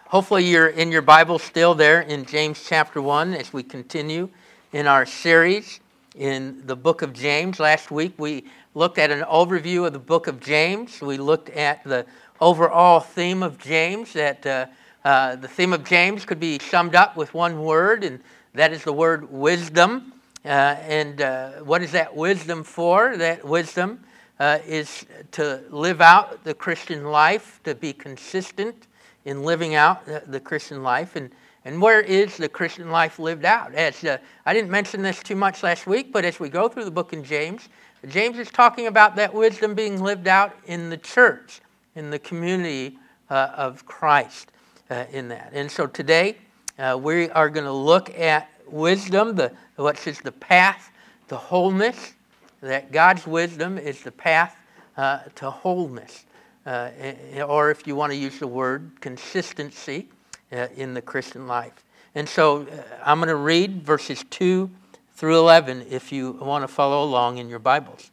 Hopefully you're in your Bible still there in James chapter 1 as we continue in our series in the book of James. Last week we looked at an overview of the book of James. We looked at the overall theme of James, that the theme of James could be summed up with one word, and that is the word wisdom. What is that wisdom for? That wisdom is to live out the Christian life, to be consistent in living out the Christian life. And where is the Christian life lived out? I didn't mention this too much last week, but as we go through the book in James, James is talking about that wisdom being lived out in the church, in the community of Christ in that. And so today we are going to look at wisdom, what is the path to wholeness, that God's wisdom is the path to wholeness. Or if you want to use the word, consistency in the Christian life. And so I'm going to read verses 2 through 11 if you want to follow along in your Bibles.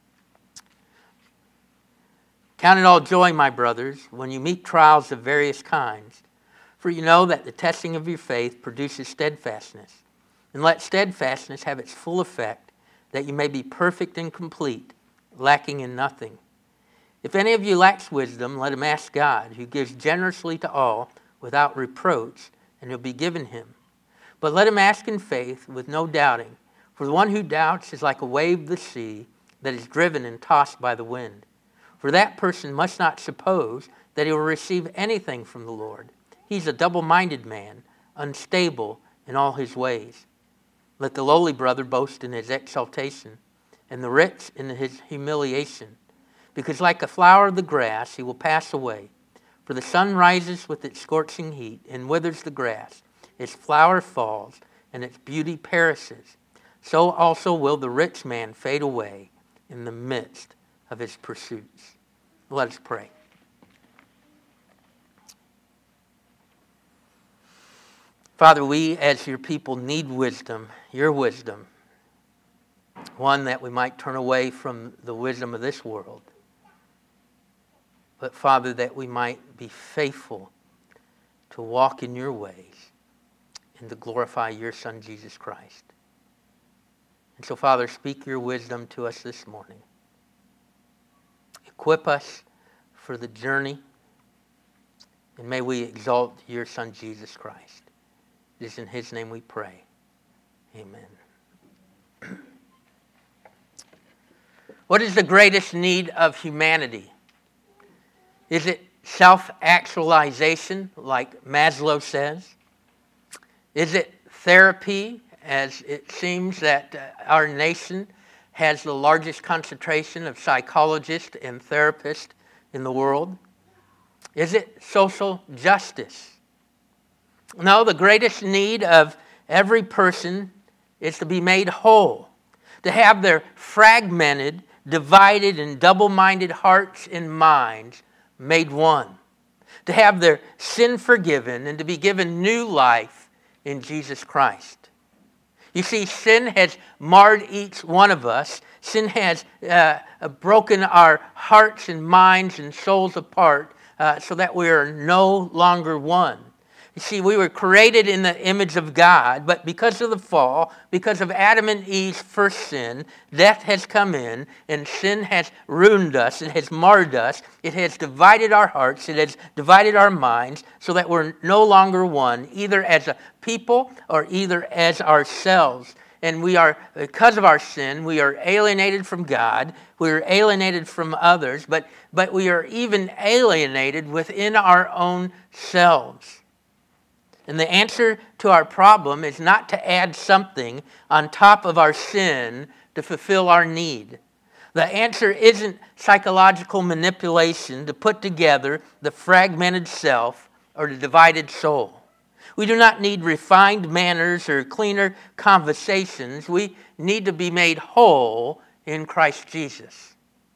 Count it all joy, my brothers, when you meet trials of various kinds, for you know that the testing of your faith produces steadfastness. And let steadfastness have its full effect, that you may be perfect and complete, lacking in nothing. If any of you lacks wisdom, let him ask God, who gives generously to all without reproach, and it will be given him. But let him ask in faith with no doubting, for the one who doubts is like a wave of the sea that is driven and tossed by the wind. For that person must not suppose that he will receive anything from the Lord. He's a double-minded man, unstable in all his ways. Let the lowly brother boast in his exaltation, and the rich in his humiliation. Because like a flower of the grass, he will pass away. For the sun rises with its scorching heat and withers the grass. Its flower falls, and its beauty perishes. So also will the rich man fade away in the midst of his pursuits. Let us pray. Father, we as your people need wisdom, your wisdom. One, that we might turn away from the wisdom of this world. But Father, that we might be faithful to walk in your ways and to glorify your Son, Jesus Christ. And so, Father, speak your wisdom to us this morning. Equip us for the journey, and may we exalt your Son, Jesus Christ. It is in his name we pray. Amen. What is the greatest need of humanity? Is it self-actualization, like Maslow says? Is it therapy, as it seems that our nation has the largest concentration of psychologists and therapists in the world? Is it social justice? No, the greatest need of every person is to be made whole, to have their fragmented, divided, and double-minded hearts and minds made one, to have their sin forgiven and to be given new life in Jesus Christ. You see, sin has marred each one of us. Sin has broken our hearts and minds and souls apart so that we are no longer one. You see, we were created in the image of God, but because of the fall, because of Adam and Eve's first sin, death has come in, and sin has ruined us, it has marred us, it has divided our hearts, it has divided our minds, so that we're no longer one, either as a people or either as ourselves. And we are, because of our sin, we are alienated from God, we are alienated from others, but we are even alienated within our own selves. And the answer to our problem is not to add something on top of our sin to fulfill our need. The answer isn't psychological manipulation to put together the fragmented self or the divided soul. We do not need refined manners or cleaner conversations. We need to be made whole in Christ Jesus.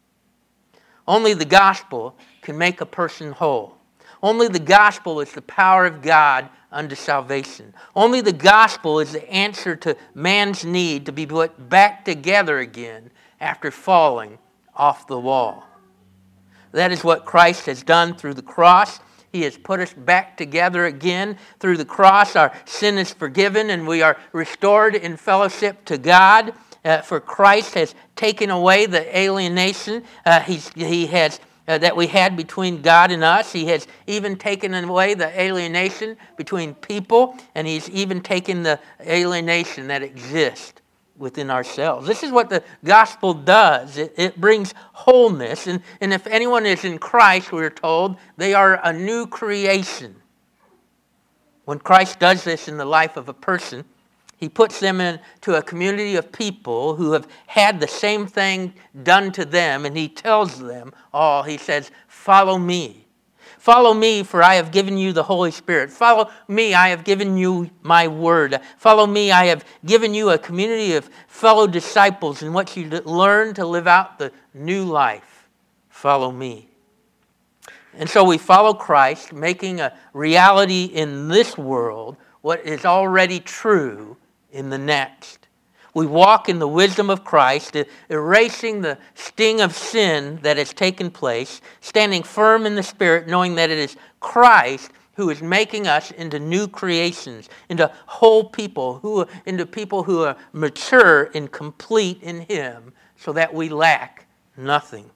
Only the gospel can make a person whole. Only the gospel is the power of God unto salvation. Only the gospel is the answer to man's need to be put back together again after falling off the wall. That is what Christ has done through the cross. He has put us back together again through the cross. Our sin is forgiven and we are restored in fellowship to God. For Christ has taken away the alienation he has that we had between God and us. He has even taken away the alienation between people, and He's even taken the alienation that exists within ourselves. This is what the gospel does. It brings wholeness. And if anyone is in Christ, we're told, they are a new creation. When Christ does this in the life of a person, He puts them into a community of people who have had the same thing done to them, and He tells them all. He says, follow me. Follow me, for I have given you the Holy Spirit. Follow me, I have given you my word. Follow me, I have given you a community of fellow disciples in which you learn to live out the new life. Follow me. And so we follow Christ, making a reality in this world what is already true in the next. We walk in the wisdom of Christ, erasing the sting of sin that has taken place, standing firm in the Spirit, knowing that it is Christ who is making us into new creations, into whole people, into people who are mature and complete in Him, so that we lack nothing.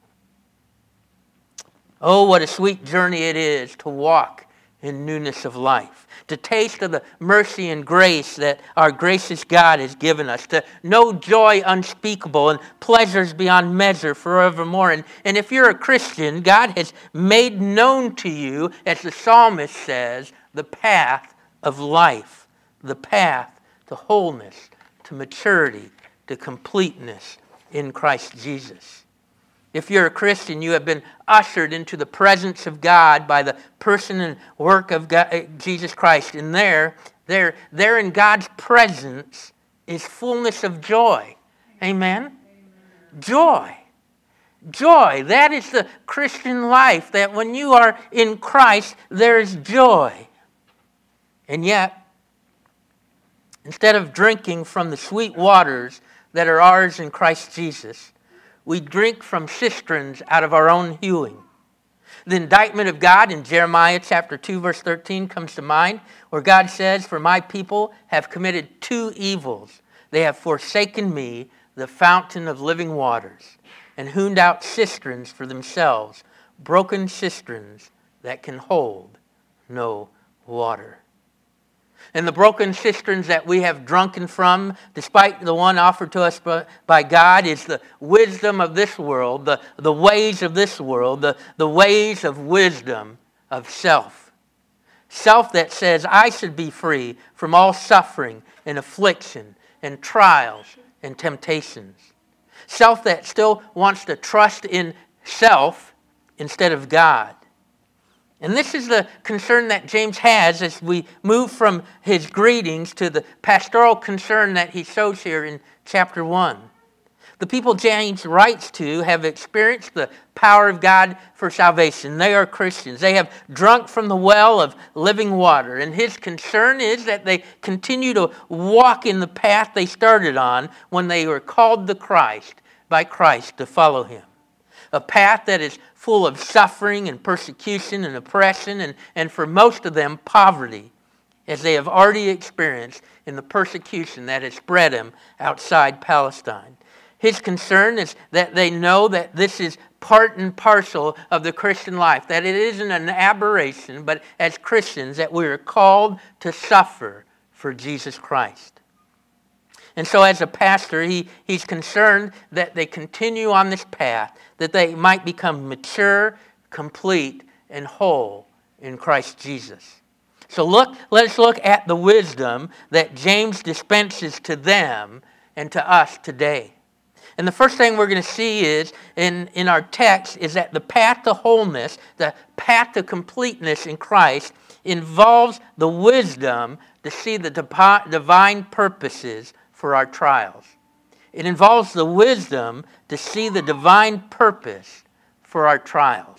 Oh, what a sweet journey it is to walk in newness of life, to taste of the mercy and grace that our gracious God has given us, to know joy unspeakable and pleasures beyond measure forevermore. And if you're a Christian, God has made known to you, as the psalmist says, the path of life, the path to wholeness, to maturity, to completeness in Christ Jesus. If you're a Christian, you have been ushered into the presence of God by the person and work of God, Jesus Christ. And there in God's presence is fullness of joy. Amen? Joy. Joy. That is the Christian life, that when you are in Christ, there is joy. And yet, instead of drinking from the sweet waters that are ours in Christ Jesus, we drink from cisterns out of our own hewing. The indictment of God in Jeremiah chapter 2, verse 13 comes to mind, where God says, for my people have committed two evils. They have forsaken me, the fountain of living waters, and hewn out cisterns for themselves, broken cisterns that can hold no water. And the broken cisterns that we have drunken from, despite the one offered to us by God, is the wisdom of this world, the ways of this world, the ways of wisdom of self. Self that says, I should be free from all suffering and affliction and trials and temptations. Self that still wants to trust in self instead of God. And this is the concern that James has as we move from his greetings to the pastoral concern that he shows here in chapter 1. The people James writes to have experienced the power of God for salvation. They are Christians. They have drunk from the well of living water. And his concern is that they continue to walk in the path they started on when they were called to Christ, by Christ, to follow Him. A path that is full of suffering and persecution and oppression and for most of them, poverty, as they have already experienced in the persecution that has spread them outside Palestine. His concern is that they know that this is part and parcel of the Christian life, that it isn't an aberration, but as Christians that we are called to suffer for Jesus Christ. And so as a pastor, he's concerned that they continue on this path, that they might become mature, complete, and whole in Christ Jesus. So let's look at the wisdom that James dispenses to them and to us today. And the first thing we're going to see is in our text is that the path to wholeness, the path to completeness in Christ involves the wisdom to see the divine purposes for our trials. It involves the wisdom to see the divine purpose for our trials.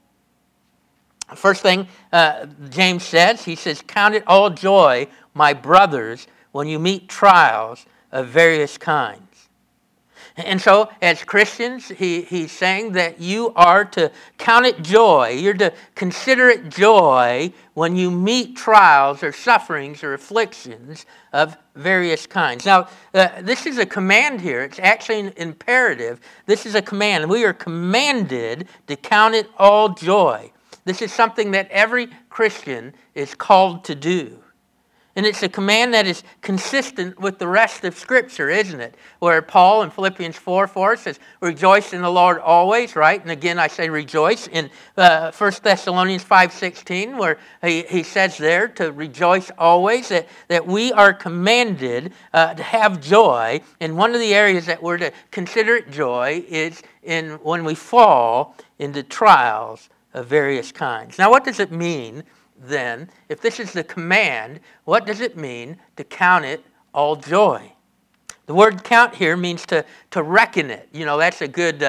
First thing James says, he says, count it all joy, my brothers, when you meet trials of various kinds. And so, as Christians, he's saying that you are to count it joy. You're to consider it joy when you meet trials or sufferings or afflictions of various kinds. Now, this is a command here. It's actually an imperative. This is a command. We are commanded to count it all joy. This is something that every Christian is called to do. And it's a command that is consistent with the rest of Scripture, isn't it? Where Paul in Philippians 4:4 says, rejoice in the Lord always, right? And again, I say rejoice. In 1 Thessalonians 5:16, where he says there to rejoice always, that we are commanded to have joy. And one of the areas that we're to consider it joy is when we fall into trials of various kinds. Now, what does it mean? Then, if this is the command, what does it mean to count it all joy? The word count here means to reckon it. You know, that's a good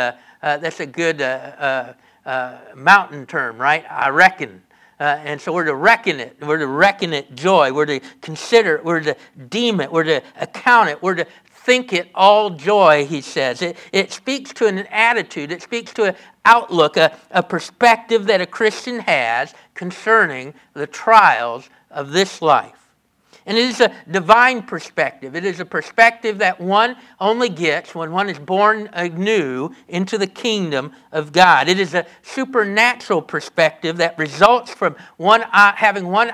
mountain term, right? I reckon. And so we're to reckon it. We're to reckon it joy. We're to consider it. We're to deem it. We're to account it. We're to think it all joy, he says. It speaks to an attitude. It speaks to an outlook, a perspective that a Christian has concerning the trials of this life. And it is a divine perspective. It is a perspective that one only gets when one is born anew into the kingdom of God. It is a supernatural perspective that results from having one's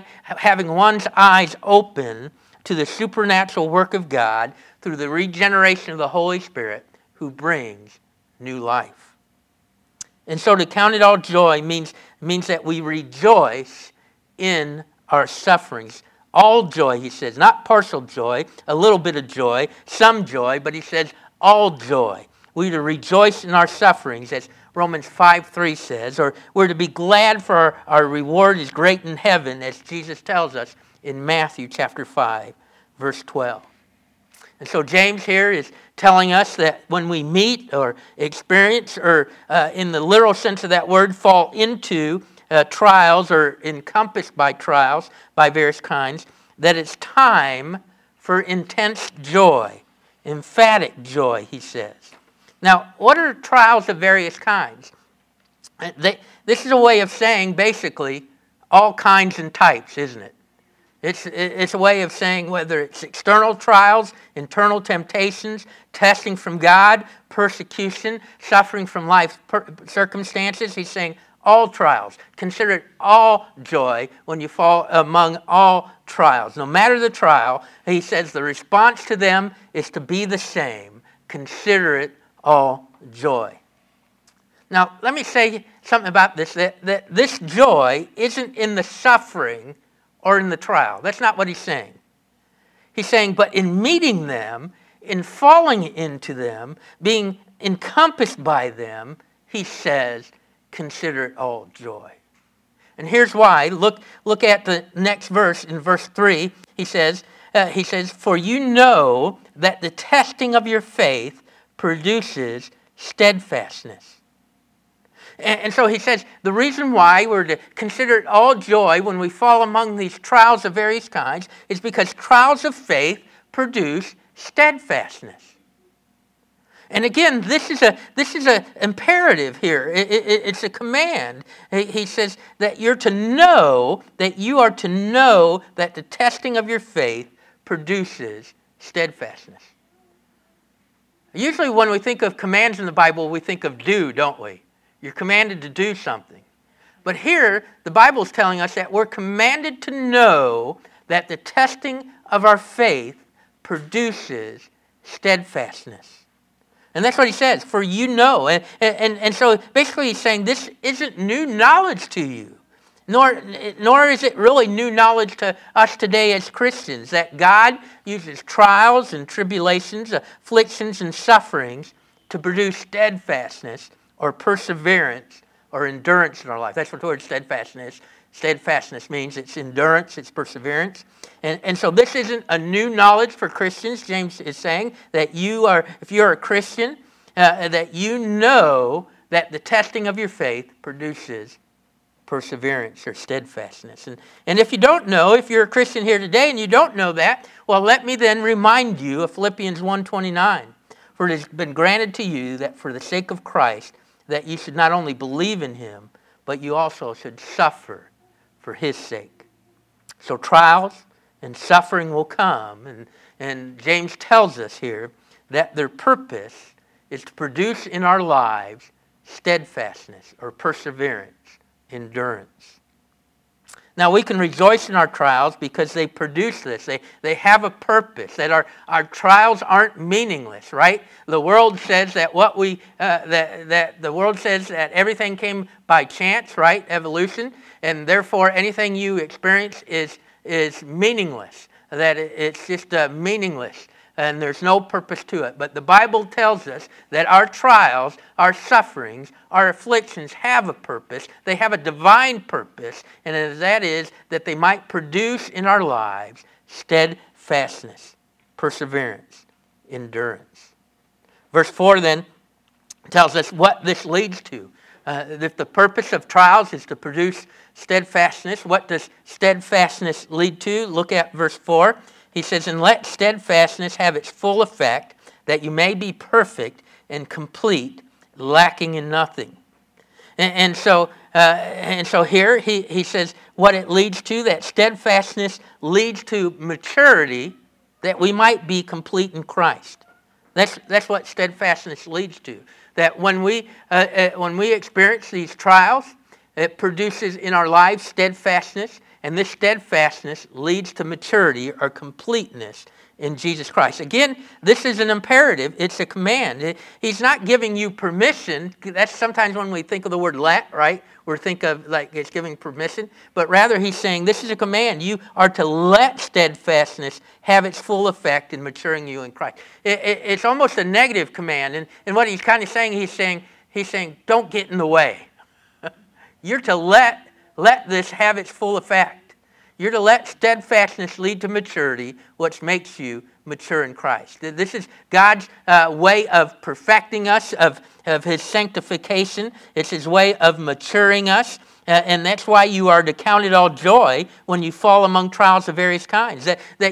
eyes open to the supernatural work of God through the regeneration of the Holy Spirit who brings new life. And so to count it all joy means that we rejoice in our sufferings. All joy, he says, not partial joy, a little bit of joy, some joy, but he says all joy. We're to rejoice in our sufferings, as Romans 5:3 says, or we're to be glad for our reward is great in heaven, as Jesus tells us in Matthew chapter 5, verse 12. And so James here is telling us that when we meet or experience or in the literal sense of that word fall into trials or encompassed by trials by various kinds, that it's time for intense joy, emphatic joy, he says. Now, what are trials of various kinds? This is a way of saying basically all kinds and types, isn't it? It's a way of saying whether it's external trials, internal temptations, testing from God, persecution, suffering from life circumstances. He's saying all trials. Consider it all joy when you fall among all trials. No matter the trial, he says the response to them is to be the same. Consider it all joy. Now, let me say something about this, that this joy isn't in the suffering or in the trial. That's not what he's saying. He's saying, but in meeting them, in falling into them, being encompassed by them, he says, consider it all joy. And here's why. Look at the next verse. In verse 3, he says, for you know that the testing of your faith produces steadfastness. And so he says, the reason why we're to consider it all joy when we fall among these trials of various kinds is because trials of faith produce steadfastness. And again, this is a imperative here. It's a command. He says that you are to know that the testing of your faith produces steadfastness. Usually when we think of commands in the Bible, we think of do, don't we? You're commanded to do something. But here, the Bible is telling us that we're commanded to know that the testing of our faith produces steadfastness. And that's what he says, for you know. And so basically he's saying this isn't new knowledge to you. Nor is it really new knowledge to us today as Christians, that God uses trials and tribulations, afflictions and sufferings to produce steadfastness or perseverance or endurance in our life. That's what the word steadfastness means. It's endurance, it's perseverance. And so this isn't a new knowledge for Christians. James is saying that if you're a Christian, that you know that the testing of your faith produces perseverance or steadfastness. And if you don't know, if you're a Christian here today and you don't know that, well, let me then remind you of Philippians 1:29. For it has been granted to you that for the sake of Christ, that you should not only believe in him, but you also should suffer for his sake. So trials and suffering will come, and James tells us here that their purpose is to produce in our lives steadfastness or perseverance, endurance. Now we can rejoice in our trials because they produce this. They have a purpose. That our trials aren't meaningless, right? The world says that the world says that everything came by chance, right? Evolution, and therefore anything you experience is meaningless. That it's just meaningless. And there's no purpose to it. But the Bible tells us that our trials, our sufferings, our afflictions have a purpose. They have a divine purpose, and that is that they might produce in our lives steadfastness, perseverance, endurance. Verse 4 then tells us what this leads to. If the purpose of trials is to produce steadfastness, what does steadfastness lead to? Look at verse 4. He says, and let steadfastness have its full effect, that you may be perfect and complete, lacking in nothing. And so here he says what it leads to, that steadfastness leads to maturity, that we might be complete in Christ. That's what steadfastness leads to. That when we experience these trials, it produces in our lives steadfastness. And this steadfastness leads to maturity or completeness in Jesus Christ. Again, this is an imperative. It's a command. He's not giving you permission. That's sometimes when we think of the word let, right? We think of like it's giving permission. But rather he's saying this is a command. You are to let steadfastness have its full effect in maturing you in Christ. It's almost a negative command. And what he's kind of saying, he's saying, don't get in the way. You're to let this have its full effect. You're to let steadfastness lead to maturity, which makes you mature in Christ. This is God's way of perfecting us, of his sanctification. It's his way of maturing us. And that's why you are to count it all joy when you fall among trials of various kinds.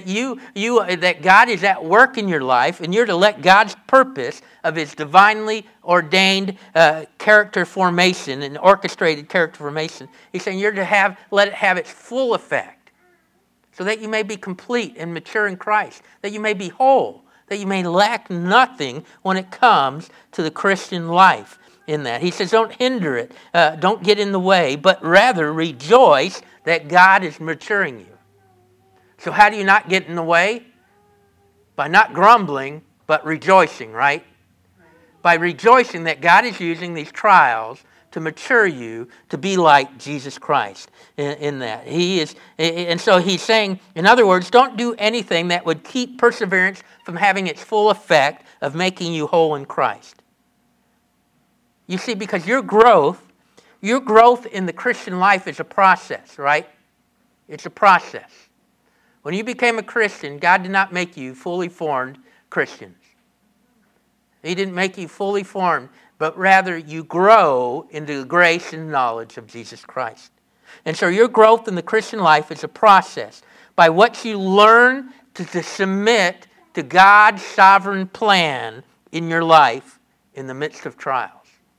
That God is at work in your life, and you're to let God's purpose of his divinely ordained character formation and orchestrated character formation. He's saying you're to let it have its full effect, so that you may be complete and mature in Christ, that you may be whole, that you may lack nothing when it comes to the Christian life. In that, he says, don't hinder it, don't get in the way, but rather rejoice that God is maturing you. So how do you not get in the way? By not grumbling, but rejoicing, right? By rejoicing that God is using these trials to mature you to be like Jesus Christ in that. And so he's saying, in other words, don't do anything that would keep perseverance from having its full effect of making you whole in Christ. You see, because your growth in the Christian life is a process, right? It's a process. When you became a Christian, God did not make you fully formed Christians. He didn't make you fully formed, but rather you grow into the grace and knowledge of Jesus Christ. And so your growth in the Christian life is a process by which you learn to submit to God's sovereign plan in your life in the midst of trials.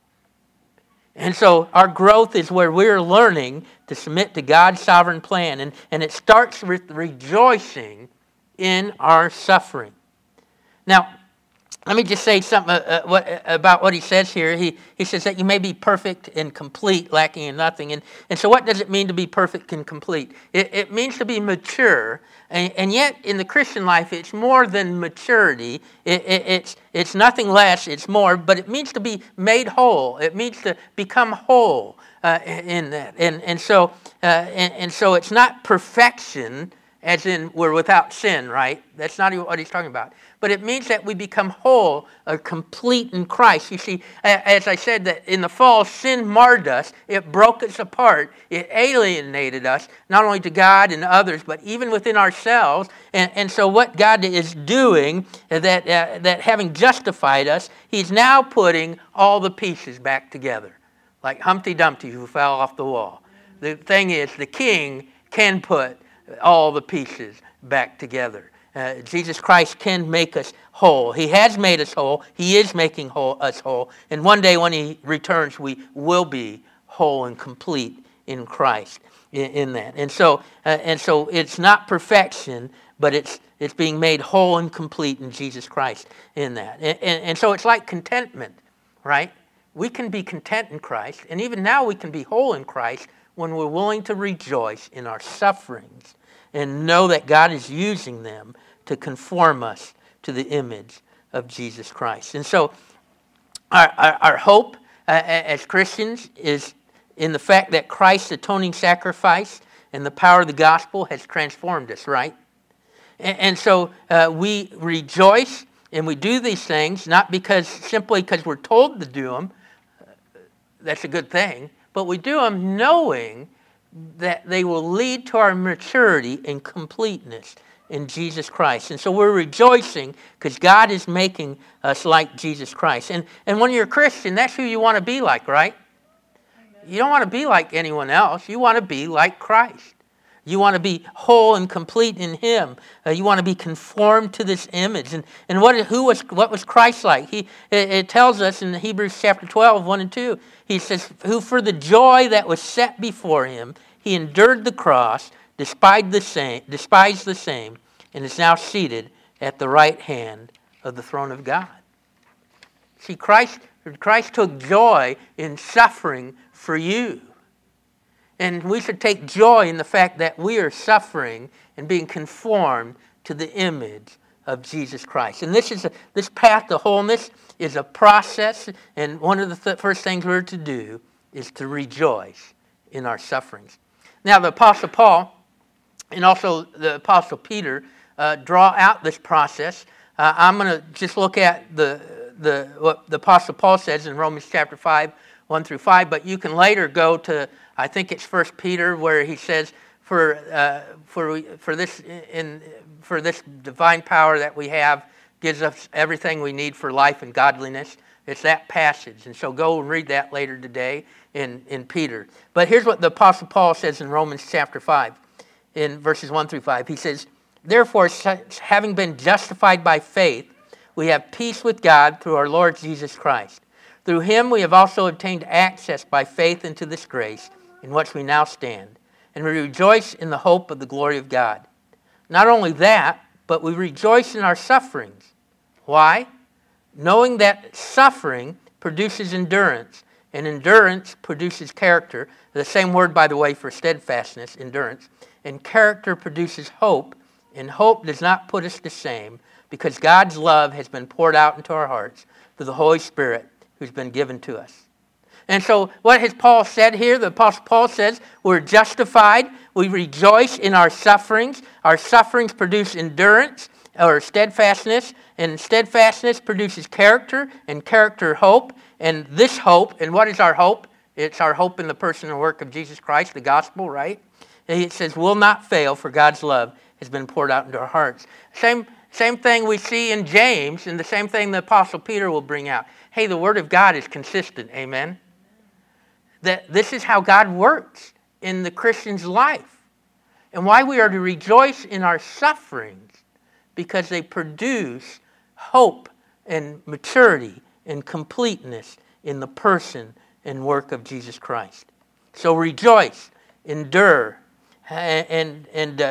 And so our growth is where we're learning to submit to God's sovereign plan. And it starts with rejoicing in our suffering. Now, let me just say something about what he says here. He says that you may be perfect and complete, lacking in nothing. And so what does it mean to be perfect and complete? It means to be mature. And yet in the Christian life, it's more than maturity. It's nothing less, it's more. But it means to be made whole. It means to become whole in that. And so it's not perfection as in we're without sin, right? That's not what he's talking about. But it means that we become whole or complete in Christ. You see, as I said, that in the fall, sin marred us. It broke us apart. It alienated us, not only to God and others, but even within ourselves. And so what God is doing, that having justified us, he's now putting all the pieces back together. Like Humpty Dumpty who fell off the wall. The thing is, the king can put all the pieces back together. Jesus Christ can make us whole. He has made us whole. He is making us whole. And one day when he returns, we will be whole and complete in Christ in that. And so it's not perfection, but it's being made whole and complete in Jesus Christ in that. And so it's like contentment, right? We can be content in Christ, and even now we can be whole in Christ when we're willing to rejoice in our sufferings and know that God is using them to conform us to the image of Jesus Christ. And so our hope as Christians is in the fact that Christ's atoning sacrifice and the power of the gospel has transformed us, right? And so we rejoice and we do these things not simply because we're told to do them. That's a good thing. But we do them knowing that they will lead to our maturity and completeness in Jesus Christ. And so we're rejoicing because God is making us like Jesus Christ. And when you're a Christian, that's who you want to be like, right? You don't want to be like anyone else. You want to be like Christ. You want to be whole and complete in Him. You want to be conformed to this image. And what was Christ like? It tells us in Hebrews chapter 12, 1 and 2, he says, who for the joy that was set before Him, He endured the cross, despised the same, and is now seated at the right hand of the throne of God. See, Christ took joy in suffering for you. And we should take joy in the fact that we are suffering and being conformed to the image of Jesus Christ. And this path to wholeness is a process, and one of the first things we're to do is to rejoice in our sufferings. Now, the Apostle Paul and also the Apostle Peter draw out this process. I'm going to just look at what the Apostle Paul says in Romans chapter 5, 1 through 5, but you can later go to, I think it's 1 Peter, where he says, for this divine power that we have gives us everything we need for life and godliness. It's that passage. And so go and read that later today in Peter. But here's what the Apostle Paul says in Romans chapter 5, in verses 1 through 5. He says, therefore, having been justified by faith, we have peace with God through our Lord Jesus Christ. Through Him we have also obtained access by faith into this grace in which we now stand, and we rejoice in the hope of the glory of God. Not only that, but we rejoice in our sufferings. Why? Knowing that suffering produces endurance, and endurance produces character. The same word, by the way, for steadfastness, endurance. And character produces hope, and hope does not put us to shame, because God's love has been poured out into our hearts through the Holy Spirit who's been given to us. And so what has Paul said here? The Apostle Paul says we're justified. We rejoice in our sufferings. Our sufferings produce endurance or steadfastness. And steadfastness produces character, and character hope. And this hope, and what is our hope? It's our hope in the person and work of Jesus Christ, the gospel, right? And it says, will not fail, for God's love has been poured out into our hearts. Same thing we see in James, and the same thing the Apostle Peter will bring out. Hey, the Word of God is consistent, amen? That this is how God works in the Christian's life. And why we are to rejoice in our sufferings, because they produce hope and maturity and completeness in the person and work of Jesus Christ. So rejoice, endure, and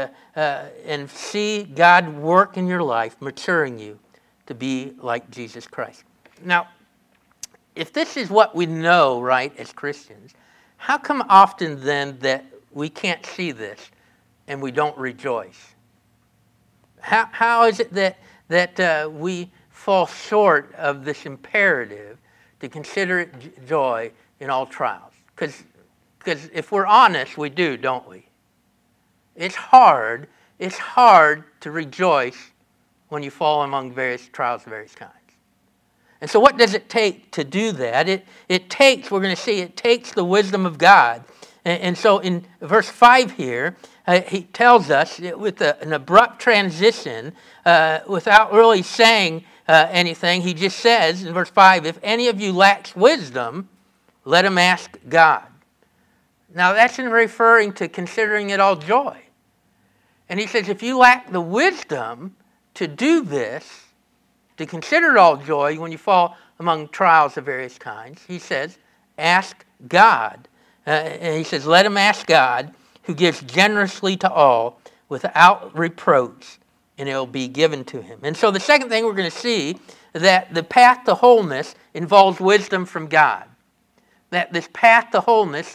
see God work in your life, maturing you to be like Jesus Christ. Now, if this is what we know, right, as Christians, how come often then that we can't see this and we don't rejoice? How is it that we fall short of this imperative to consider it joy in all trials? Because if we're honest, we do, don't we? It's hard to rejoice when you fall among various trials of various kinds. And so what does it take to do that? It takes the wisdom of God. And so in verse 5 here, he tells us with an abrupt transition, without really saying anything, he just says in verse 5, if any of you lacks wisdom, let him ask God. Now that's in referring to considering it all joy. And he says, if you lack the wisdom, to do this, to consider it all joy when you fall among trials of various kinds, he says, ask God. And he says, let him ask God, who gives generously to all without reproach, and it will be given to him. And so the second thing we're going to see, that the path to wholeness involves wisdom from God. That this path to wholeness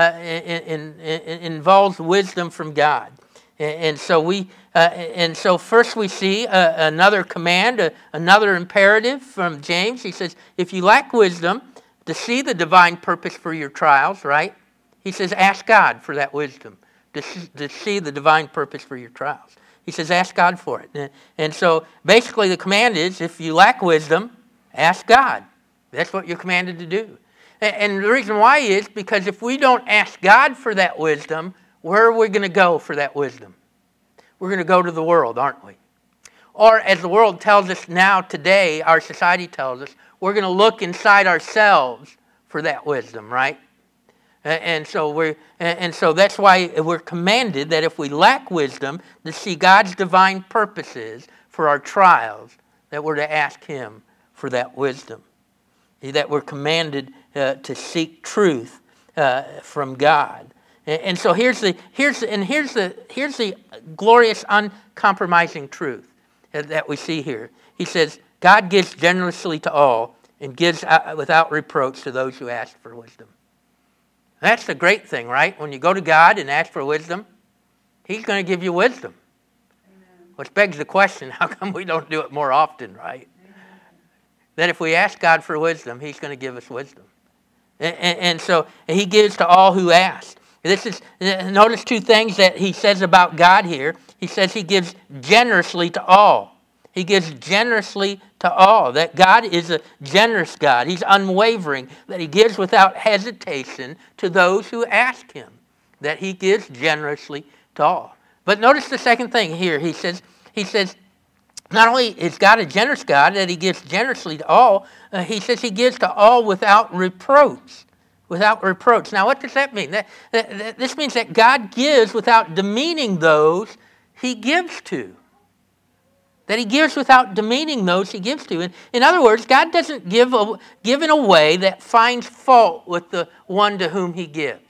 involves wisdom from God. And so first we see another command, another imperative from James. He says, if you lack wisdom to see the divine purpose for your trials, right? He says, ask God for that wisdom to see the divine purpose for your trials. He says, ask God for it. And so basically the command is, if you lack wisdom, ask God. That's what you're commanded to do. And the reason why is because if we don't ask God for that wisdom, where are we going to go for that wisdom? We're going to go to the world, aren't we? Or as the world tells us now today, our society tells us, we're going to look inside ourselves for that wisdom, right? And so that's why we're commanded that if we lack wisdom to see God's divine purposes for our trials, that we're to ask Him for that wisdom. That we're commanded to seek truth from God. And so here's the glorious, uncompromising truth that we see here. He says, God gives generously to all and gives without reproach to those who ask for wisdom. That's the great thing, right? When you go to God and ask for wisdom, He's going to give you wisdom. Amen. Which begs the question, how come we don't do it more often, right? Amen. That if we ask God for wisdom, He's going to give us wisdom. And so He gives to all who ask. Notice two things that He says about God here. He says He gives generously to all. He gives generously to all. That God is a generous God. He's unwavering. That He gives without hesitation to those who ask Him. That He gives generously to all. But notice the second thing here. He says, not only is God a generous God, that He gives generously to all, He says He gives to all without reproach. Without reproach. Now, what does that mean? This means that God gives without demeaning those He gives to. That He gives without demeaning those He gives to. In other words, God doesn't give in a way that finds fault with the one to whom He gives.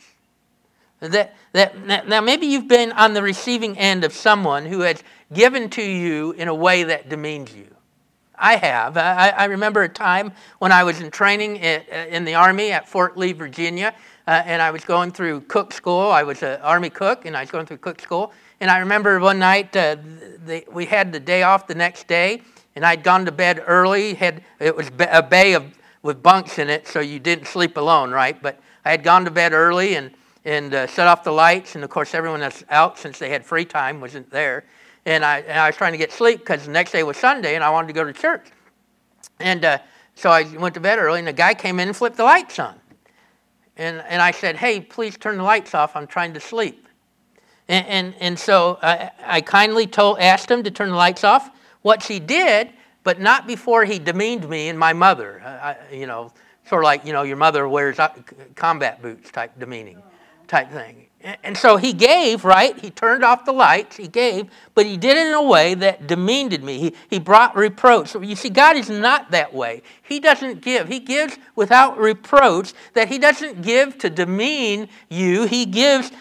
Now, maybe you've been on the receiving end of someone who has given to you in a way that demeans you. I have. I remember a time when I was in training in the Army at Fort Lee, Virginia, and I was going through cook school. I was an Army cook, and I was going through cook school. And I remember one night we had the day off the next day, and I'd gone to bed early. It was a bay with bunks in it, so you didn't sleep alone, right? But I had gone to bed early and shut off the lights, and of course everyone that's out since they had free time wasn't there. And I was trying to get sleep because the next day was Sunday, and I wanted to go to church. And so I went to bed early, and the guy came in and flipped the lights on. And I said, hey, please turn the lights off. I'm trying to sleep. And so I kindly asked him to turn the lights off, which he did, but not before he demeaned me and my mother. Sort of like, your mother wears combat boots type demeaning type thing. And so he gave, right? He turned off the lights, he gave, but he did it in a way that demeaned me. He brought reproach. So you see, God is not that way. He doesn't give. He gives without reproach, that He doesn't give to demean you. He gives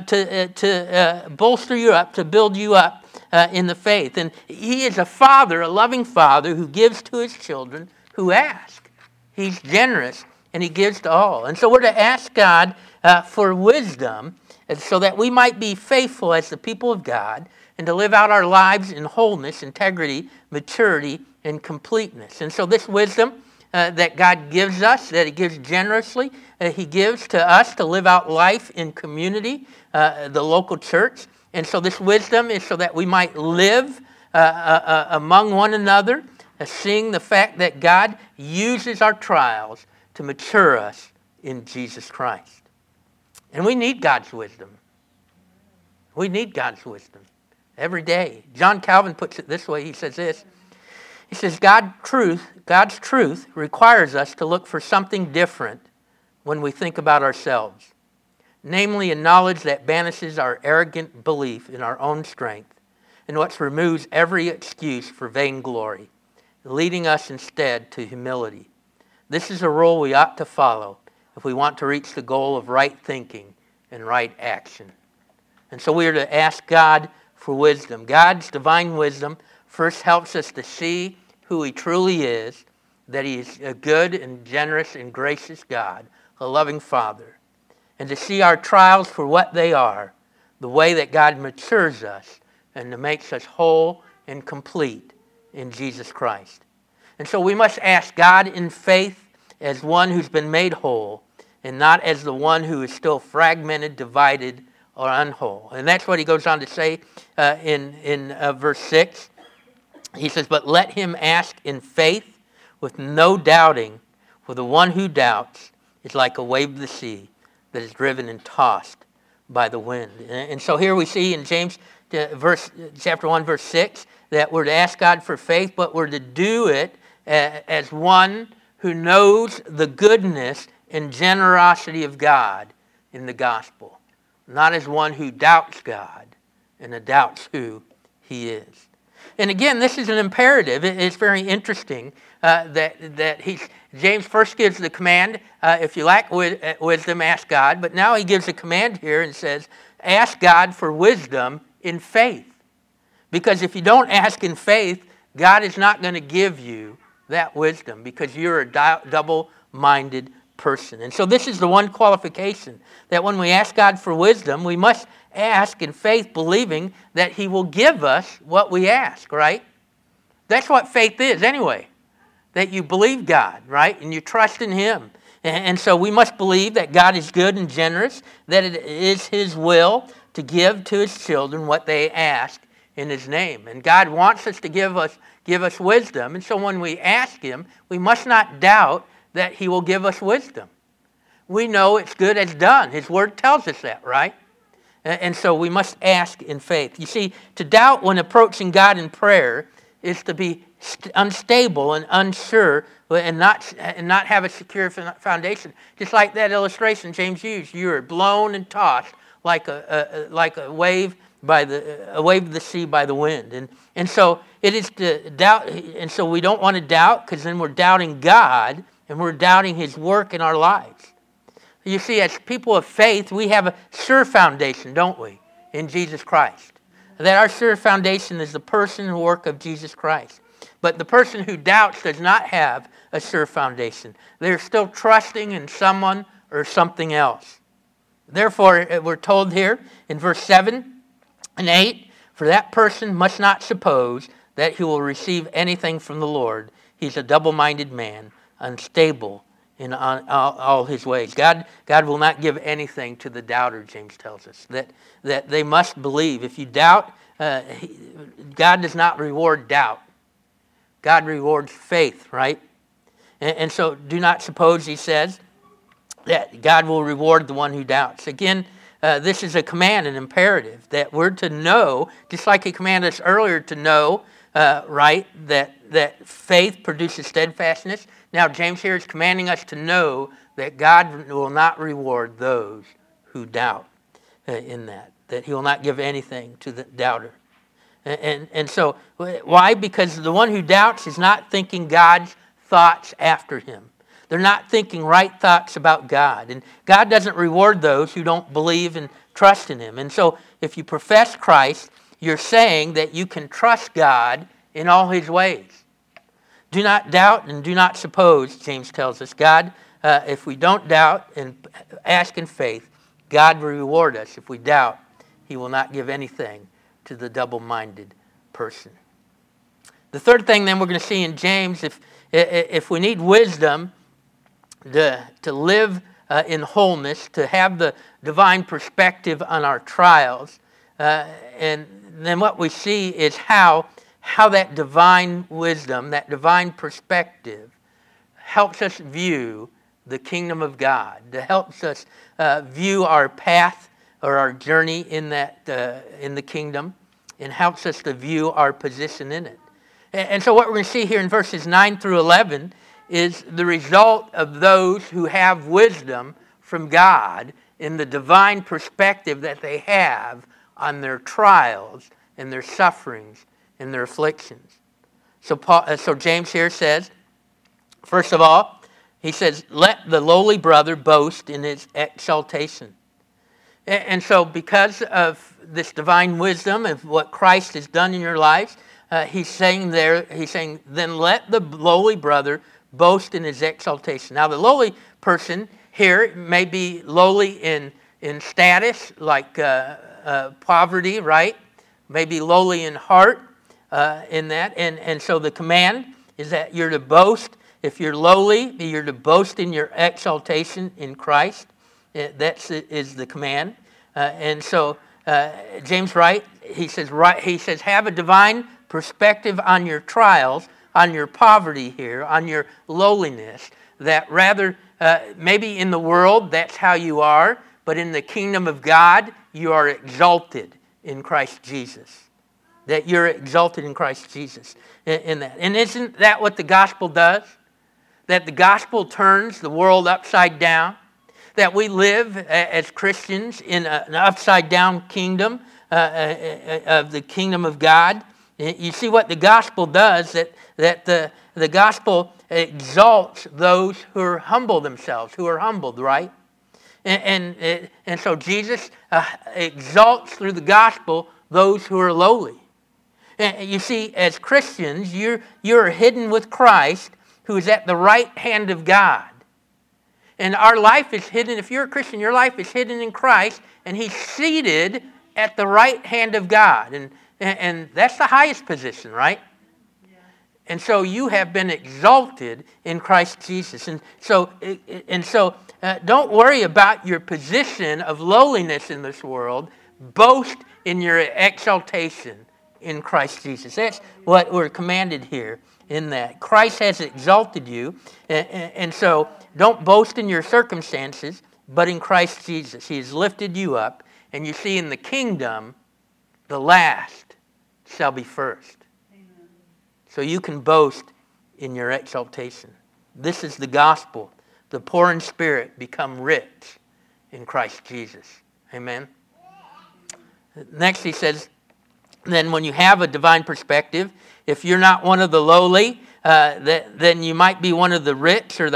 to bolster you up, to build you up in the faith. And He is a Father, a loving Father, who gives to His children who ask. He's generous, and He gives to all. And so we're to ask God for wisdom, so that we might be faithful as the people of God and to live out our lives in wholeness, integrity, maturity, and completeness. And so this wisdom that God gives us, that He gives generously, He gives to us to live out life in community, the local church. And so this wisdom is so that we might live among one another, seeing the fact that God uses our trials to mature us in Jesus Christ. And we need God's wisdom. We need God's wisdom every day. John Calvin puts it this way. He says this. He says, God's truth requires us to look for something different when we think about ourselves. Namely, a knowledge that banishes our arrogant belief in our own strength and what removes every excuse for vainglory, leading us instead to humility. This is a rule we ought to follow if we want to reach the goal of right thinking and right action. And so we are to ask God for wisdom. God's divine wisdom first helps us to see who He truly is, that He is a good and generous and gracious God, a loving Father, and to see our trials for what they are, the way that God matures us and makes us whole and complete in Jesus Christ. And so we must ask God in faith as one who's been made whole, and not as the one who is still fragmented, divided, or unwhole. And that's what he goes on to say in verse 6. He says, "But let him ask in faith with no doubting, for the one who doubts is like a wave of the sea that is driven and tossed by the wind." And so here we see in James chapter 1, verse 6, that we're to ask God for faith, but we're to do it as one who knows the goodness and generosity of God in the gospel, not as one who doubts God and doubts who He is. And again, this is an imperative. It's very interesting that James first gives the command, if you lack wisdom, ask God. But now he gives a command here and says, ask God for wisdom in faith. Because if you don't ask in faith, God is not going to give you that wisdom because you're a double-minded person. And so this is the one qualification, that when we ask God for wisdom, we must ask in faith, believing that He will give us what we ask, right? That's what faith is anyway, that you believe God, right? And you trust in Him. And so we must believe that God is good and generous, that it is His will to give to His children what they ask in His name. And God wants us to give us wisdom. And so when we ask Him, we must not doubt that He will give us wisdom. We know it's good as done. His Word tells us that, right? And so we must ask in faith. You see, to doubt when approaching God in prayer is to be unstable and unsure and not have a secure foundation. Just like that illustration James used, you are blown and tossed like a wave of the sea by the wind. And so it is to doubt, and so we don't want to doubt, because then we're doubting God and we're doubting His work in our lives. You see, as people of faith, we have a sure foundation, don't we, in Jesus Christ? That our sure foundation is the person and work of Jesus Christ. But the person who doubts does not have a sure foundation. They're still trusting in someone or something else. Therefore, we're told here in verse 7 and 8, for that person must not suppose that he will receive anything from the Lord. He's a double-minded man, unstable in all his ways. God will not give anything to the doubter, James tells us. That they must believe. If you doubt, God does not reward doubt. God rewards faith, right? And so do not suppose, he says, that God will reward the one who doubts. Again, this is a command, an imperative, that we're to know, just like he commanded us earlier to know, right, that faith produces steadfastness. Now, James here is commanding us to know that God will not reward those who doubt in that He will not give anything to the doubter. And so, why? Because the one who doubts is not thinking God's thoughts after him. They're not thinking right thoughts about God. And God doesn't reward those who don't believe and trust in Him. And so, if you profess Christ, you're saying that you can trust God in all His ways. Do not doubt and do not suppose, James tells us. God, if we don't doubt and ask in faith, God will reward us. If we doubt, He will not give anything to the double-minded person. The third thing then we're going to see in James, if we need wisdom to live in wholeness, to have the divine perspective on our trials, and then what we see is how that divine wisdom, that divine perspective, helps us view the kingdom of God. That helps us view our path or our journey in the kingdom, and helps us to view our position in it. And so what we're going to see here in verses 9 through 11 is the result of those who have wisdom from God in the divine perspective that they have on their trials and their sufferings and their afflictions. So James here says, first of all, he says, let the lowly brother boast in his exaltation. And so because of this divine wisdom of what Christ has done in your lives, he's saying, then let the lowly brother boast in his exaltation. Now the lowly person here may be lowly in status, like poverty, right? Maybe lowly in heart, in that. And so the command is that you're to boast. If you're lowly, you're to boast in your exaltation in Christ. That is the command. And so James Wright, he says, have a divine perspective on your trials, on your poverty here, on your lowliness, that rather, maybe in the world, that's how you are, but in the kingdom of God, you are exalted in Christ Jesus. That you're exalted in Christ Jesus in that. And isn't that what the gospel does? That the gospel turns the world upside down? That we live as Christians in an upside down kingdom of the kingdom of God? You see what the gospel does, that the gospel exalts those who humble themselves, who are humbled, right? And so Jesus exalts through the gospel those who are lowly. And you see, as Christians, you're hidden with Christ, who is at the right hand of God. And our life is hidden. If you're a Christian, your life is hidden in Christ, and He's seated at the right hand of God. And that's the highest position, right? Yeah. And so you have been exalted in Christ Jesus. And so don't worry about your position of lowliness in this world. Boast in your exaltation in Christ Jesus. That's what we're commanded here in that. Christ has exalted you. And so don't boast in your circumstances, but in Christ Jesus. He has lifted you up. And you see, in the kingdom, the last shall be first. Amen. So you can boast in your exaltation. This is the gospel. The poor in spirit become rich in Christ Jesus. Amen. Next he says, then when you have a divine perspective, if you're not one of the lowly, then you might be one of the rich or the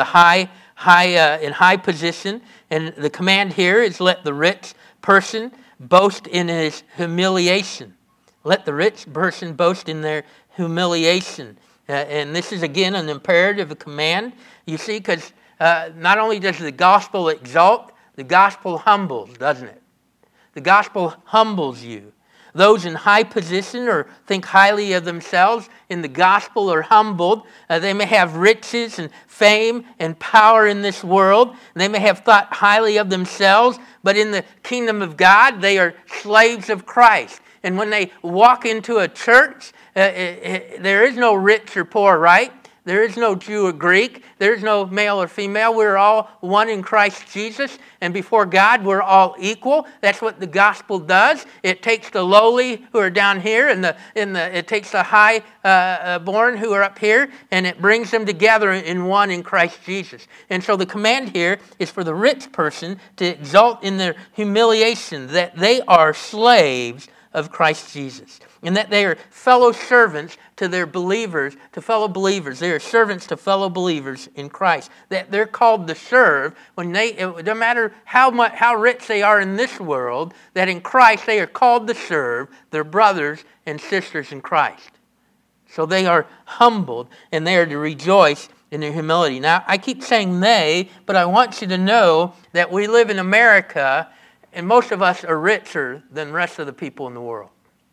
in high position. And the command here is let the rich person boast in his humiliation. Let the rich person boast in their humiliation. And this is again an imperative, a command. You see, because not only does the gospel exalt, the gospel humbles, doesn't it? The gospel humbles you. Those in high position or think highly of themselves in the gospel are humbled. They may have riches and fame and power in this world. They may have thought highly of themselves, but in the kingdom of God, they are slaves of Christ. And when they walk into a church, there is no rich or poor, right? There is no Jew or Greek. There is no male or female. We're all one in Christ Jesus. And before God, we're all equal. That's what the gospel does. It takes the lowly who are down here, and it takes the high born who are up here, and it brings them together in one in Christ Jesus. And so the command here is for the rich person to exalt in their humiliation, that they are slaves of Christ Jesus, and that they are fellow servants to their believers, to fellow believers. They are servants to fellow believers in Christ. That they're called to serve when no matter how rich they are in this world, that in Christ they are called to serve their brothers and sisters in Christ. So they are humbled and they are to rejoice in their humility. Now, I keep saying they, but I want you to know that we live in America, and most of us are richer than the rest of the people in the world.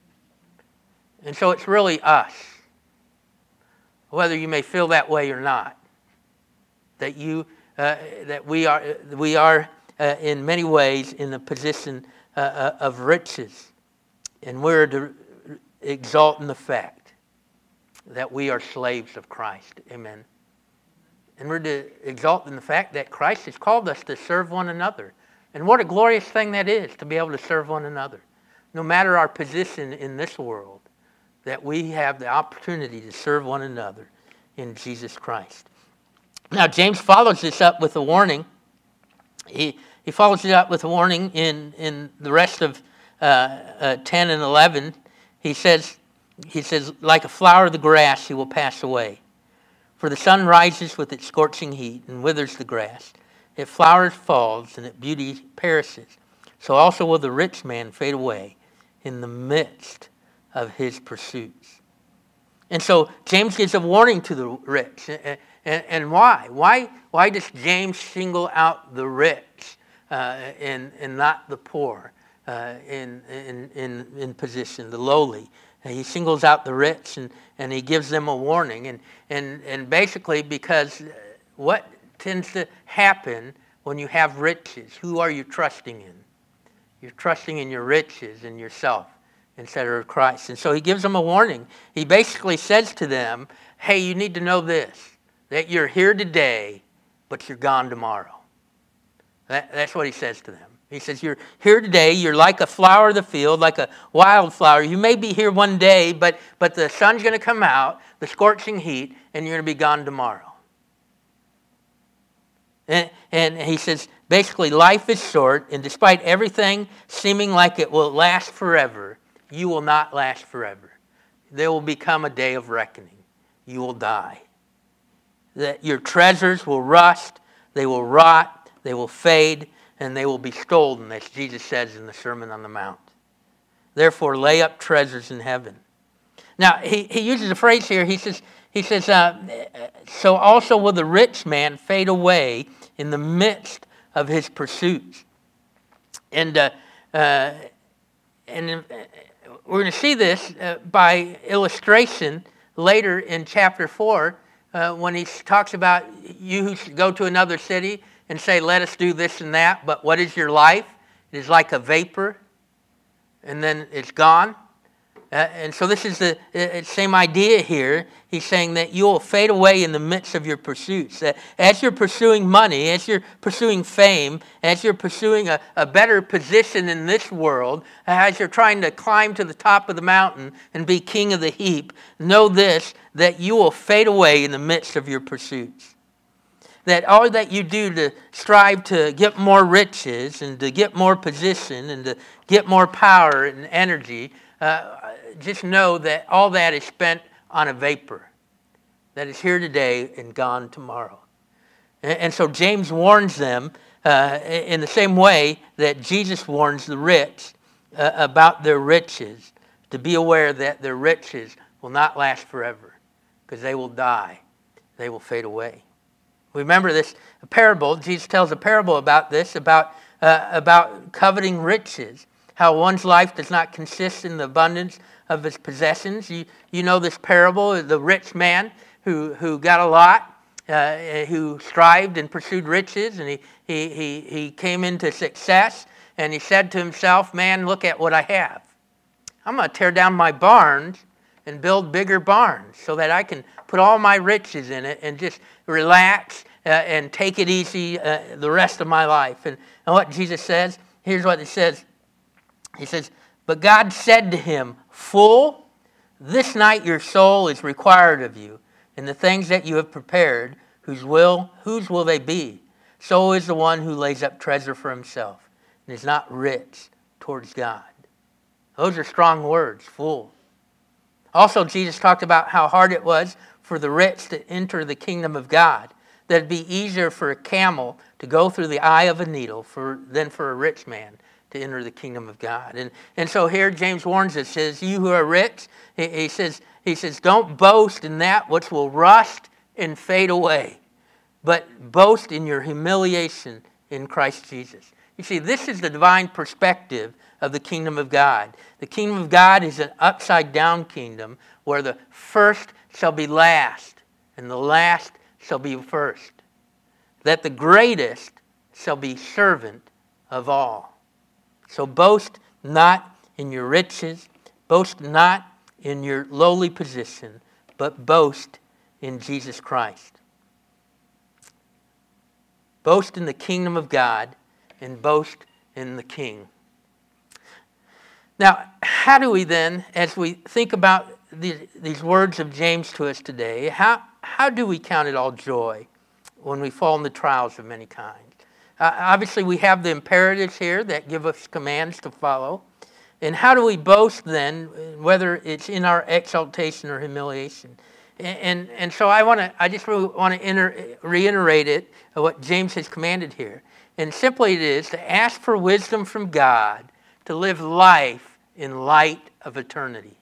And so it's really us, whether you may feel that way or not, that we are in many ways in a position of riches, and we're to exalt in the fact that we are slaves of Christ. Amen. And we're to exalt in the fact that Christ has called us to serve one another. And what a glorious thing that is, to be able to serve one another. No matter our position in this world, that we have the opportunity to serve one another in Jesus Christ. Now, James follows this up with a warning. He follows it up with a warning in the rest of 10 and 11. he says, like a flower of the grass, he will pass away. For the sun rises with its scorching heat and withers the grass. Its flowers falls and its beauty perishes. So also will the rich man fade away in the midst of his pursuits. And so James gives a warning to the rich. And why? Why does James single out the rich and not the poor in position, the lowly? He singles out the rich and he gives them a warning. And basically because what tends to happen when you have riches? Who are you trusting in? You're trusting in your riches and yourself instead of Christ. And so he gives them a warning. He basically says to them, hey, you need to know this, that you're here today, but you're gone tomorrow. That's what he says to them. He says, you're here today, you're like a flower of the field, like a wildflower. You may be here one day, but the sun's going to come out, the scorching heat, and you're going to be gone tomorrow. And he says, basically, life is short, and despite everything seeming like it will last forever, you will not last forever. There will become a day of reckoning. You will die. That your treasures will rust, they will rot, they will fade, and they will be stolen, as Jesus says in the Sermon on the Mount. Therefore, lay up treasures in heaven. Now, he uses a phrase here. He says, so also will the rich man fade away in the midst of his pursuits. And we're going to see this by illustration later in chapter 4 when he talks about you who go to another city and say, let us do this and that, but what is your life? It is like a vapor, and then it's gone. And so this is the same idea here. He's saying that you will fade away in the midst of your pursuits. That as you're pursuing money, as you're pursuing fame, as you're pursuing a better position in this world, as you're trying to climb to the top of the mountain and be king of the heap, know this, that you will fade away in the midst of your pursuits. That all that you do to strive to get more riches and to get more position and to get more power and energy, just know that all that is spent on a vapor that is here today and gone tomorrow. And so James warns them in the same way that Jesus warns the rich about their riches, to be aware that their riches will not last forever because they will die. They will fade away. Remember this parable. Jesus tells a parable about this, about coveting riches, how one's life does not consist in the abundance of his possessions. You know this parable, the rich man who got a lot, who strived and pursued riches, and he came into success, and he said to himself, man, look at what I have. I'm going to tear down my barns and build bigger barns so that I can put all my riches in it and just relax and take it easy the rest of my life. And what Jesus says, here's what he says. He says, but God said to him, fool, this night your soul is required of you, and the things that you have prepared, whose will they be? So is the one who lays up treasure for himself and is not rich towards God. Those are strong words, fool. Also, Jesus talked about how hard it was for the rich to enter the kingdom of God. That it'd be easier for a camel to go through the eye of a needle than for a rich man to enter the kingdom of God. And so here James warns us, says, you who are rich, he says, don't boast in that which will rust and fade away, but boast in your humiliation in Christ Jesus. You see, this is the divine perspective of the kingdom of God. The kingdom of God is an upside-down kingdom where the first shall be last and the last shall be first. That the greatest shall be servant of all. So boast not in your riches, boast not in your lowly position, but boast in Jesus Christ. Boast in the kingdom of God and boast in the King. Now, how do we then, as we think about these words of James to us today, how do we count it all joy when we fall into trials of many kinds? Obviously, we have the imperatives here that give us commands to follow. And how do we boast then, whether it's in our exaltation or humiliation? And so I just really want to reiterate it, what James has commanded here. And simply it is to ask for wisdom from God to live life in light of eternity.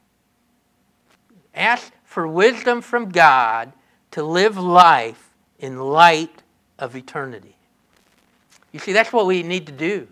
Ask for wisdom from God to live life in light of eternity. You see, that's what we need to do.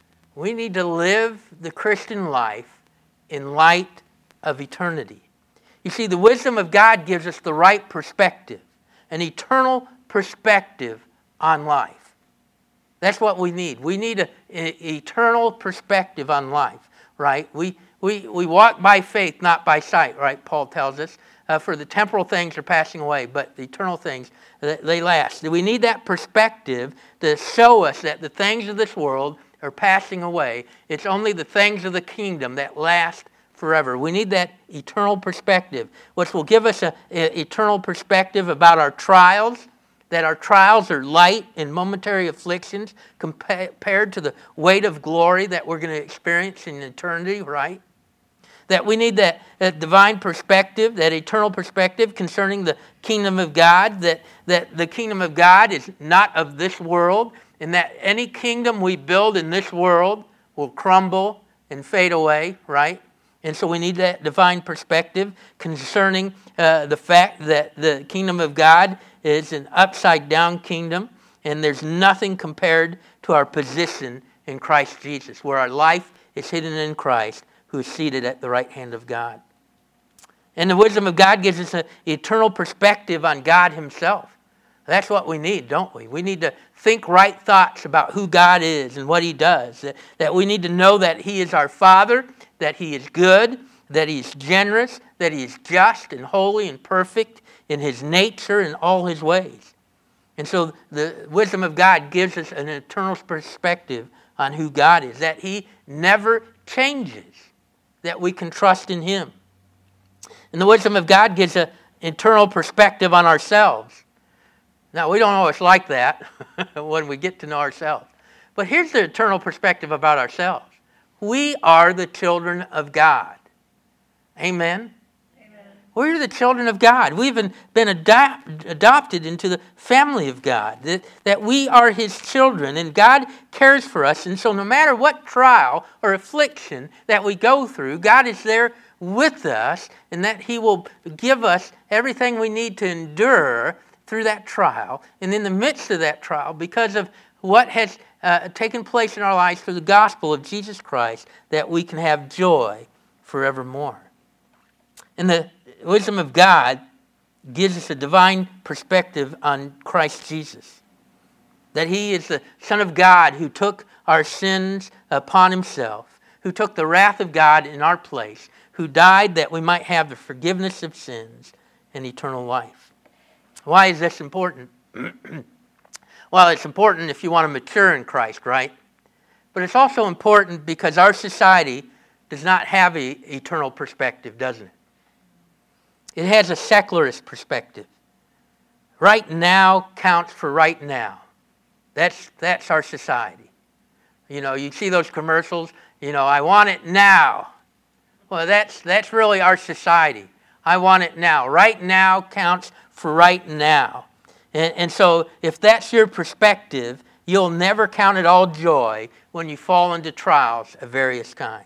We need to live the Christian life in light of eternity. You see, the wisdom of God gives us the right perspective, an eternal perspective on life. That's what we need. We need an eternal perspective on life, right? We walk by faith, not by sight, right? Paul tells us. For the temporal things are passing away, but the eternal things, they last. We need that perspective to show us that the things of this world are passing away. It's only the things of the kingdom that last forever. We need that eternal perspective, which will give us an eternal perspective about our trials, that our trials are light and momentary afflictions compared to the weight of glory that we're going to experience in eternity, right? That we need that divine perspective, that eternal perspective concerning the kingdom of God, that the kingdom of God is not of this world, and that any kingdom we build in this world will crumble and fade away, right? And so we need that divine perspective concerning the fact that the kingdom of God is an upside-down kingdom, and there's nothing compared to our position in Christ Jesus, where our life is hidden in Christ, who is seated at the right hand of God. And the wisdom of God gives us an eternal perspective on God himself. That's what we need, don't we? We need to think right thoughts about who God is and what he does. That we need to know that he is our Father, that he is good, that he is generous, that he is just and holy and perfect in his nature and all his ways. And so the wisdom of God gives us an eternal perspective on who God is, that he never changes, that we can trust in him. And the wisdom of God gives an internal perspective on ourselves. Now, we don't always like that when we get to know ourselves. But here's the eternal perspective about ourselves. We are the children of God. Amen? Amen. We're the children of God. We've been adopted into the family of God. That we are his children, and God cares for us. And so no matter what trial or affliction that we go through, God is there with us, and that he will give us everything we need to endure through that trial. And in the midst of that trial, because of what has taken place in our lives through the gospel of Jesus Christ, that we can have joy forevermore. And the wisdom of God gives us a divine perspective on Christ Jesus. That he is the Son of God who took our sins upon himself, who took the wrath of God in our place, who died that we might have the forgiveness of sins and eternal life. Why is this important? Well, it's important if you want to mature in Christ, right? But it's also important because our society does not have an eternal perspective, doesn't it? It has a secularist perspective. Right now counts for right now. That's our society. You know, you see those commercials, I want it now. Well, that's really our society. I want it now. Right now counts for right now. And so if that's your perspective, you'll never count it all joy when you fall into trials of various kinds.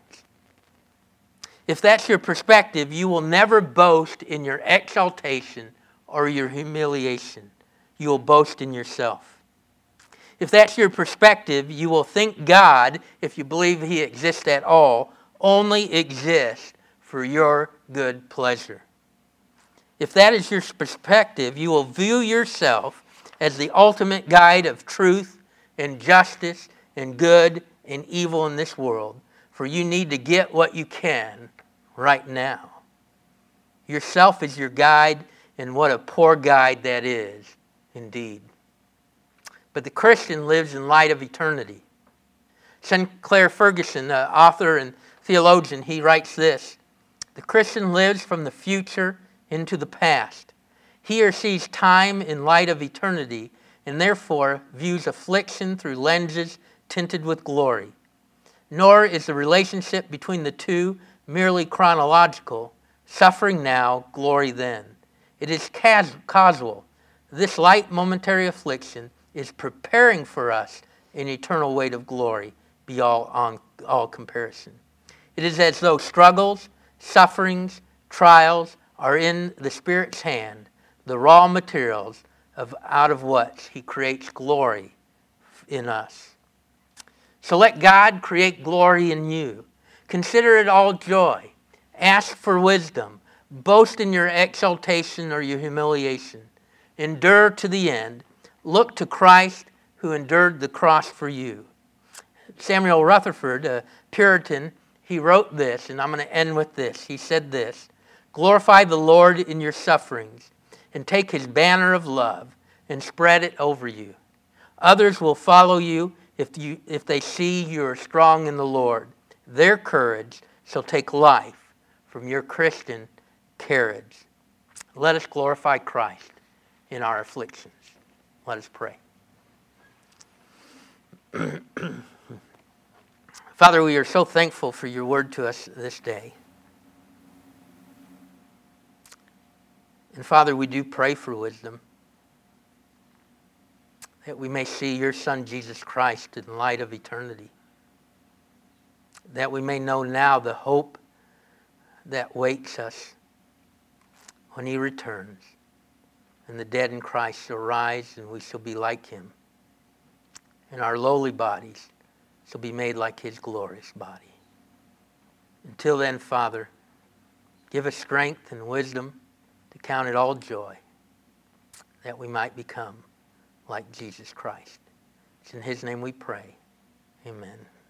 If that's your perspective, you will never boast in your exaltation or your humiliation. You will boast in yourself. If that's your perspective, you will think God, if you believe he exists at all, only exists for your good pleasure. If that is your perspective, you will view yourself as the ultimate guide of truth and justice and good and evil in this world, for you need to get what you can right now. Yourself is your guide, and what a poor guide that is, indeed. But the Christian lives in light of eternity. Sinclair Ferguson, author and theologian, he writes this: the Christian lives from the future into the past. He or sees time in light of eternity, and therefore views affliction through lenses tinted with glory. nor is the relationship between the two merely chronological, suffering now, glory then. It is causal. This light momentary affliction is preparing for us an eternal weight of glory beyond all comparison. It is as though struggles, sufferings, trials are in the Spirit's hand, the raw materials out of which he creates glory in us. So let God create glory in you. Consider it all joy. Ask for wisdom. Boast in your exaltation or your humiliation. Endure to the end. Look to Christ who endured the cross for you. Samuel Rutherford, a Puritan, he wrote this, and I'm going to end with this. He said this: glorify the Lord in your sufferings, and take his banner of love and spread it over you. Others will follow you if they see you are strong in the Lord. Their courage shall take life from your Christian carriage. Let us glorify Christ in our afflictions. Let us pray. Father, we are so thankful for your word to us this day. And Father, we do pray for wisdom, that we may see your Son, Jesus Christ, in light of eternity. That we may know now the hope that waits us when he returns. And the dead in Christ shall rise, and we shall be like him. And our lowly bodies shall be made like his glorious body. Until then, Father, give us strength and wisdom to count it all joy, that we might become like Jesus Christ. It's in his name we pray. Amen.